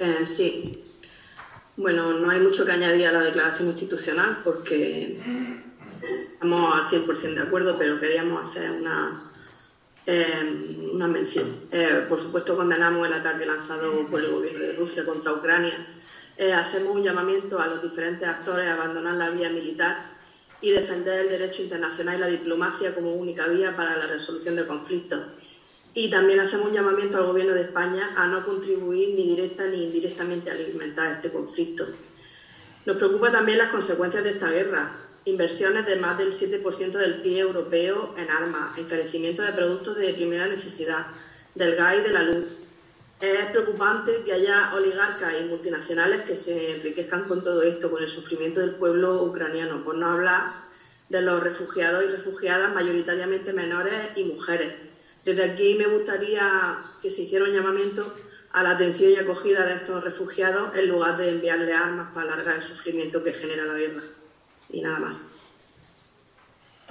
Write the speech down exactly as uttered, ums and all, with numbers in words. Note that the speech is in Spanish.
Eh, sí. Bueno, no hay mucho que añadir a la declaración institucional porque estamos al cien por cien de acuerdo, pero queríamos hacer una, eh, una mención. Eh, por supuesto, condenamos el ataque lanzado por el gobierno de Rusia contra Ucrania. Eh, hacemos un llamamiento a los diferentes actores a abandonar la vía militar y defender el derecho internacional y la diplomacia como única vía para la resolución de conflictos. Y también hacemos un llamamiento al Gobierno de España a no contribuir ni directa ni indirectamente a alimentar este conflicto. Nos preocupan también las consecuencias de esta guerra. Inversiones de más del siete por ciento del P I B europeo en armas, encarecimiento de productos de primera necesidad, del gas y de la luz. Es preocupante que haya oligarcas y multinacionales que se enriquezcan con todo esto, con el sufrimiento del pueblo ucraniano, por no hablar de los refugiados y refugiadas, mayoritariamente menores y mujeres. Desde aquí me gustaría que se hiciera un llamamiento a la atención y acogida de estos refugiados en lugar de enviarles armas para alargar el sufrimiento que genera la guerra. Y nada más.